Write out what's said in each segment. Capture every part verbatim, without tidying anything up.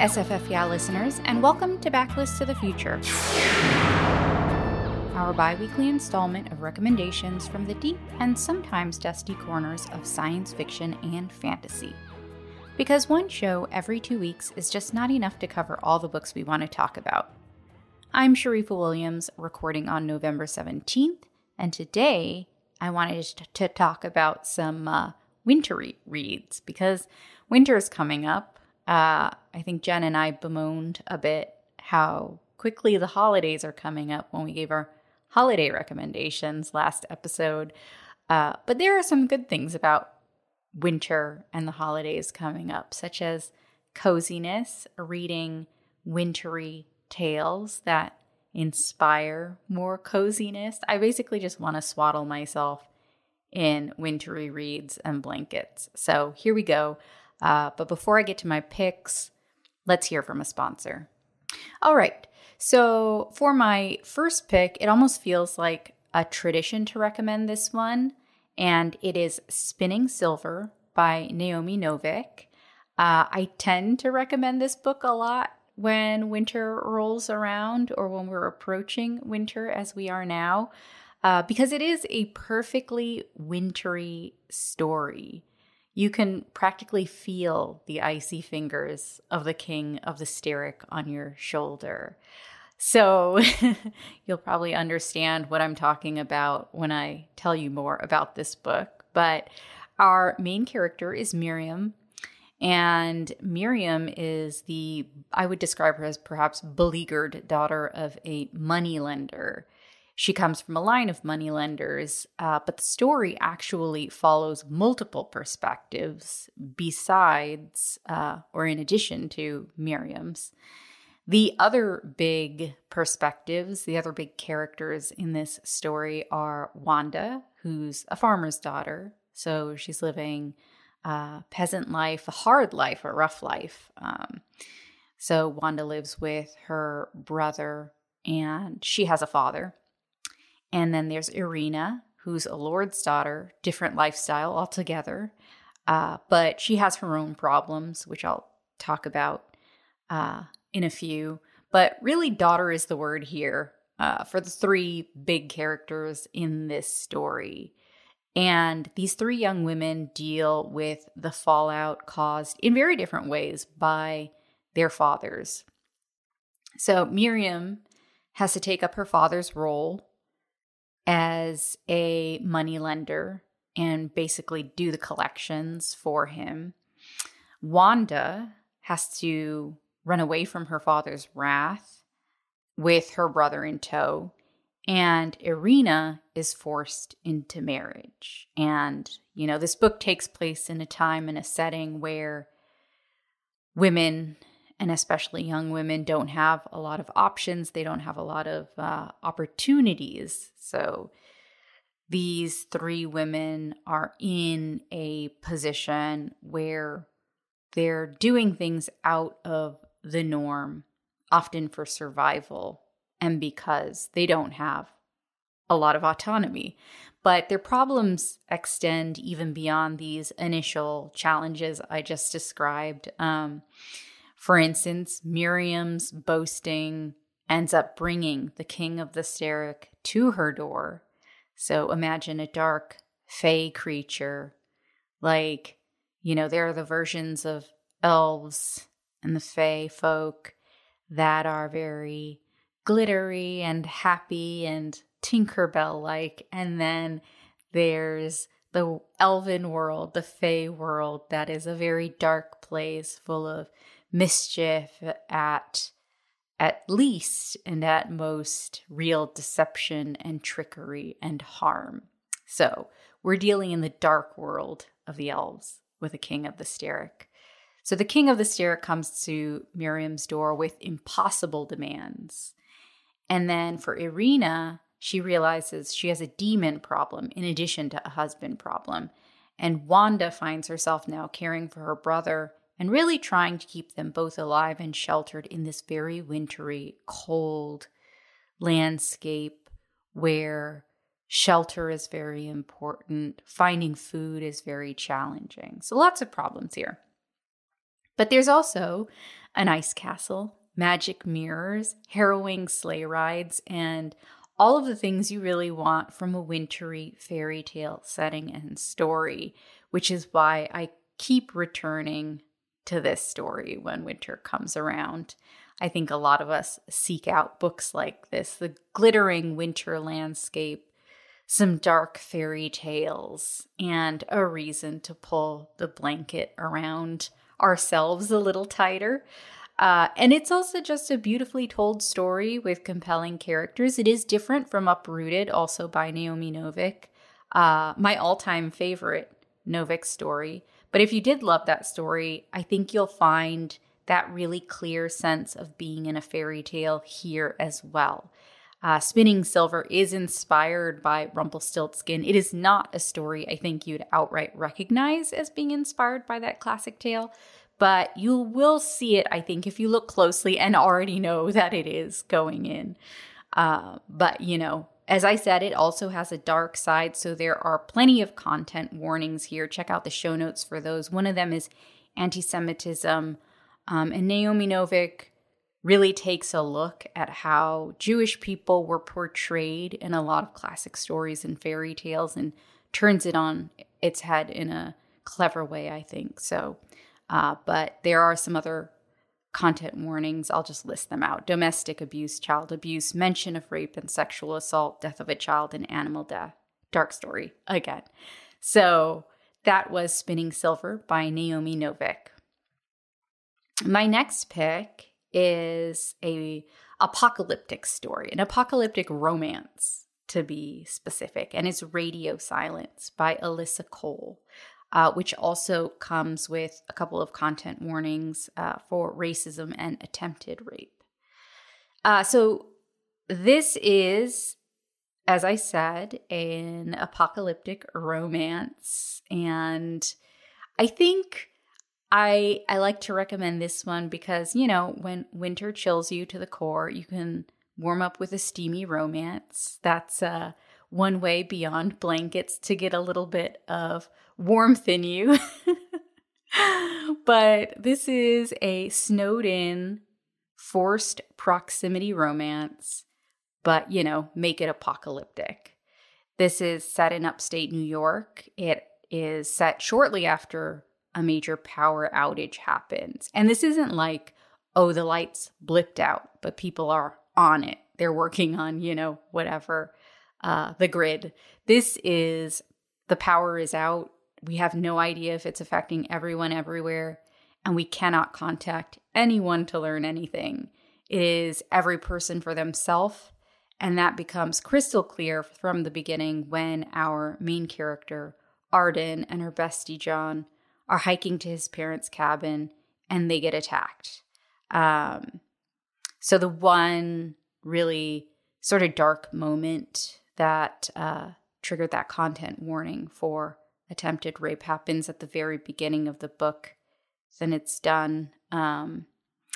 S F F Yeah listeners, and welcome to Backlist to the Future, our bi-weekly installment of recommendations from the deep and sometimes dusty corners of science fiction and fantasy. Because one show every two weeks is just not enough to cover all the books we want to talk about. I'm Sharifa Williams, recording on November seventeenth, and today I wanted to talk about some uh, wintry reads, because winter is coming up. Uh, I think Jen and I bemoaned a bit how quickly the holidays are coming up when we gave our holiday recommendations last episode. Uh, but there are some good things about winter and the holidays coming up, such as coziness, reading wintry tales that inspire more coziness. I basically just want to swaddle myself in wintry reads and blankets. So here we go. Uh, but before I get to my picks, let's hear from a sponsor. All right. So for my first pick, it almost feels like a tradition to recommend this one, and it is Spinning Silver by Naomi Novik. Uh, I tend to recommend this book a lot when winter rolls around or when we're approaching winter as we are now, uh, because it is a perfectly wintry story. You can practically feel the icy fingers of the King of the Styric on your shoulder. So you'll probably understand what I'm talking about when I tell you more about this book. But our main character is Miriam. And Miriam is the, I would describe her as perhaps beleaguered daughter of a moneylender. She comes from a line of moneylenders, uh, but the story actually follows multiple perspectives besides, uh, or in addition to Miriam's. The other big perspectives, the other big characters in this story are Wanda, who's a farmer's daughter. So she's living a peasant life, a hard life, a rough life. Um, so Wanda lives with her brother, and she has a father. And then there's Irina, who's a lord's daughter, different lifestyle altogether. Uh, but she has her own problems, which I'll talk about uh, in a few. But really, daughter is the word here uh, for the three big characters in this story. And these three young women deal with the fallout caused in very different ways by their fathers. So Miriam has to take up her father's role as a moneylender and basically do the collections for him. Wanda has to run away from her father's wrath with her brother in tow. And Irina is forced into marriage. And, you know, this book takes place in a time and a setting where women, and especially young women, don't have a lot of options. They don't have a lot of uh, opportunities. So these three women are in a position where they're doing things out of the norm, often for survival, and because they don't have a lot of autonomy. But their problems extend even beyond these initial challenges I just described. Um, For instance, Miriam's boasting ends up bringing the King of the Styric to her door. So imagine a dark, fey creature. Like, you know, there are the versions of elves and the fey folk that are very glittery and happy and Tinkerbell-like. And then there's the elven world, the fey world, that is a very dark place full of mischief at at least and at most real deception and trickery and harm. So we're dealing in the dark world of the elves with a King of the Styric. So the King of the Styric comes to Miriam's door with impossible demands. And then for Irina, she realizes she has a demon problem in addition to a husband problem. And Wanda finds herself now caring for her brother and really trying to keep them both alive and sheltered in this very wintry, cold landscape where shelter is very important, finding food is very challenging. So lots of problems here. But there's also an ice castle, magic mirrors, harrowing sleigh rides, and all of the things you really want from a wintry fairy tale setting and story, which is why I keep returning to this story when winter comes around. I think a lot of us seek out books like this, the glittering winter landscape, some dark fairy tales, and a reason to pull the blanket around ourselves a little tighter. Uh, and it's also just a beautifully told story with compelling characters. It is different from Uprooted, also by Naomi Novik, uh, my all-time favorite Novik story. But if you did love that story, I think you'll find that really clear sense of being in a fairy tale here as well. Uh, Spinning Silver is inspired by Rumpelstiltskin. It is not a story I think you'd outright recognize as being inspired by that classic tale, but you will see it, I think, if you look closely and already know that it is going in. Uh, but, you know, as I said, it also has a dark side, so there are plenty of content warnings here. Check out the show notes for those. One of them is anti-Semitism, um, and Naomi Novik really takes a look at how Jewish people were portrayed in a lot of classic stories and fairy tales and turns it on its head in a clever way, I think. So, uh, but there are some other content warnings. I'll just list them out. Domestic abuse, child abuse, mention of rape and sexual assault, death of a child, and animal death. Dark story again. So that was Spinning Silver by Naomi Novik. My next pick is a apocalyptic story, an apocalyptic romance to be specific, and it's Radio Silence by Alyssa Cole, uh, which also comes with a couple of content warnings uh, for racism and attempted rape. Uh, so this is, as I said, an apocalyptic romance, and I think I I like to recommend this one because, you know, when winter chills you to the core, you can warm up with a steamy romance. That's uh, one way beyond blankets to get a little bit of warmth in you. But this is a snowed-in, forced proximity romance, but, you know, make it apocalyptic. This is set in upstate New York. It is set shortly after a major power outage happens. And this isn't like, oh, the lights blipped out, but people are on it. They're working on, you know, whatever, uh, the grid. This is, the power is out. We have no idea if it's affecting everyone everywhere, and we cannot contact anyone to learn anything. It is every person for themselves, and that becomes crystal clear from the beginning when our main character, Arden, and her bestie, John, are hiking to his parents' cabin, and they get attacked. Um, so the one really sort of dark moment that uh, triggered that content warning for attempted rape happens at the very beginning of the book. Then it's done. Um,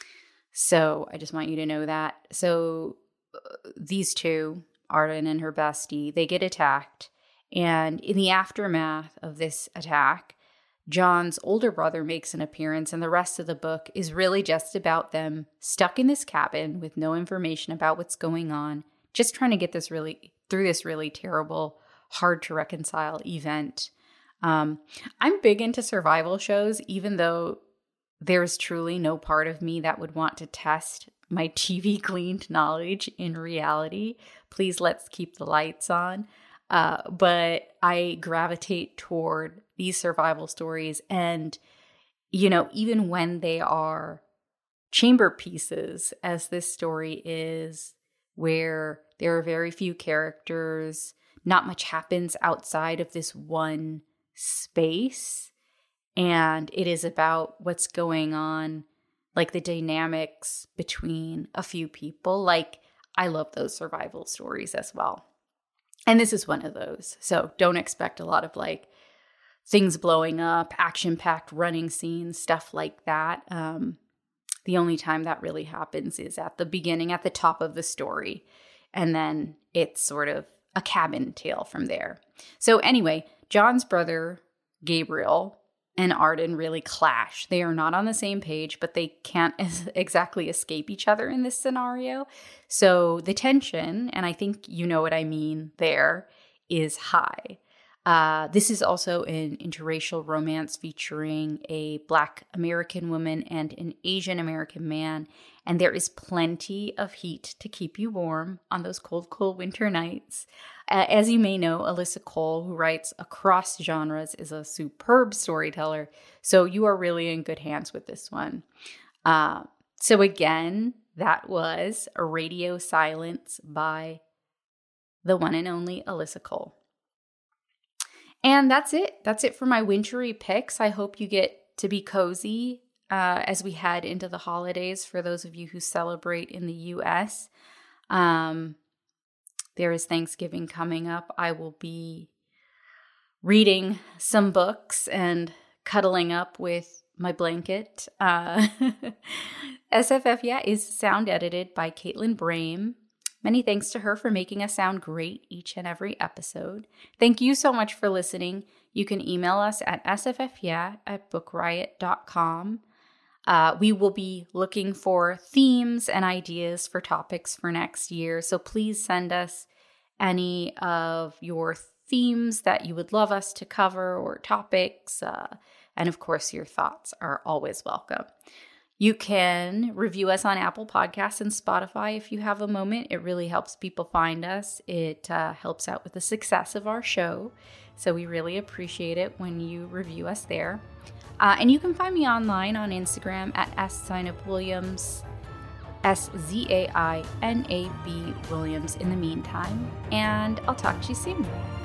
so I just want you to know that. So uh, these two, Arden and her bestie, they get attacked. And in the aftermath of this attack, John's older brother makes an appearance, and the rest of the book is really just about them stuck in this cabin with no information about what's going on, just trying to get this really through this really terrible, hard to reconcile event. Um, I'm big into survival shows, even though there's truly no part of me that would want to test my T V gleaned knowledge in reality. Please, let's keep the lights on. Uh, but I gravitate toward these survival stories. And, you know, even when they are chamber pieces, as this story is, where there are very few characters, not much happens outside of this one space, and it is about what's going on, like the dynamics between a few people. Like, I love those survival stories as well. And this is one of those. So don't expect a lot of like things blowing up, action-packed running scenes, stuff like that. Um, the only time that really happens is at the beginning, at the top of the story. And then it's sort of a cabin tale from there. So anyway, John's brother, Gabriel, and Arden really clash. They are not on the same page, but they can't exactly escape each other in this scenario. So the tension, and I think you know what I mean there, is high. Uh, this is also an interracial romance featuring a Black American woman and an Asian American man. And there is plenty of heat to keep you warm on those cold, cold winter nights. Uh, as you may know, Alyssa Cole, who writes across genres, is a superb storyteller. So you are really in good hands with this one. Uh, so again, that was Radio Silence by the one and only Alyssa Cole. And that's it. That's it for my wintry picks. I hope you get to be cozy uh, as we head into the holidays for those of you who celebrate in the U S. Um, there is Thanksgiving coming up. I will be reading some books and cuddling up with my blanket. Uh, S F F Yeah is sound edited by Caitlin Brame. Many thanks to her for making us sound great each and every episode. Thank you so much for listening. You can email us at s f f yeah at book riot dot com. Uh, we will be looking for themes and ideas for topics for next year. So please send us any of your themes that you would love us to cover or topics. Uh, and of course, your thoughts are always welcome. You can review us on Apple Podcasts and Spotify if you have a moment. It really helps people find us. It uh, helps out with the success of our show. So we really appreciate it when you review us there. Uh, and you can find me online on Instagram at S Zainab Williams, S Z A I N A B Williams in the meantime. And I'll talk to you soon.